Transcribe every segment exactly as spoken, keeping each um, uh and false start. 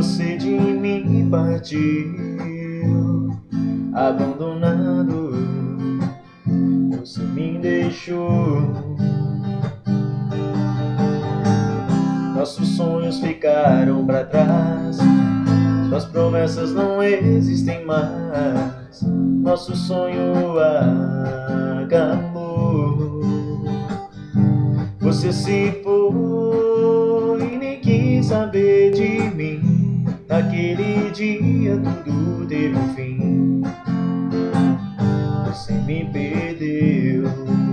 você de mim partiu, abandonado, você me deixou. Nossos sonhos ficaram pra trás, suas promessas não existem mais, nosso sonho acabou. Você se foi, nem quis saber de mim. Naquele dia tudo teve um fim. Você me perdeu.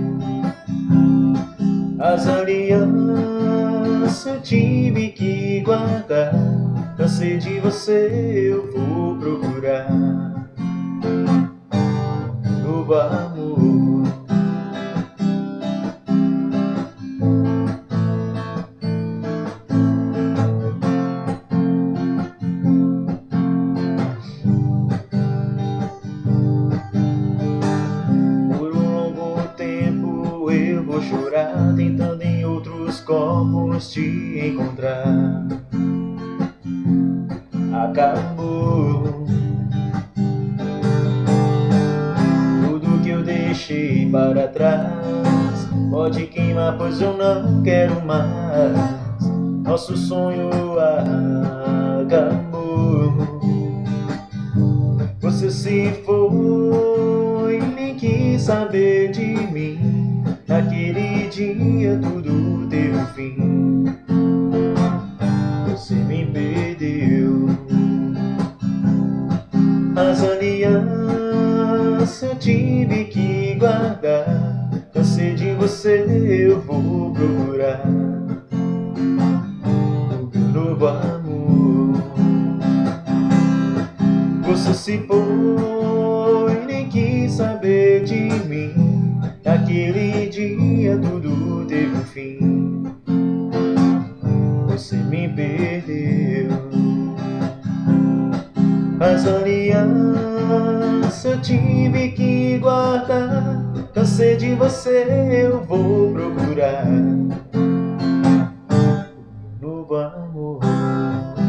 As alianças eu tive que guardar. Cansei de você, eu vou procurar novo amor. Eu vou chorar tentando em outros corpos te encontrar. Acabou tudo que eu deixei para trás. Pode queimar, pois eu não quero mais. Nosso sonho acabou. Você se foi, nem quis saber de mim. Naquele dia tudo teve um fim. Você me perdeu. As alianças eu tive que guardar. Cansei de você, eu vou procurar o meu novo amor. Você se foi, nem quis saber de mim. Naquele dia tudo teve um fim. Você me perdeu. As alianças eu tive que guardar. Cansei de você, eu vou procurar um novo amor.